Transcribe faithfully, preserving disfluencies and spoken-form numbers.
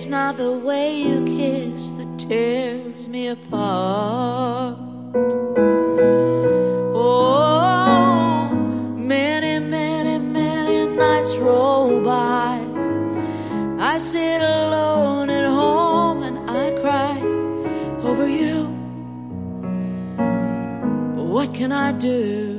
not the way you kiss that tears me apart. Oh, many, many, many nights roll by. I sit alone at home and I cry over you. What can I do?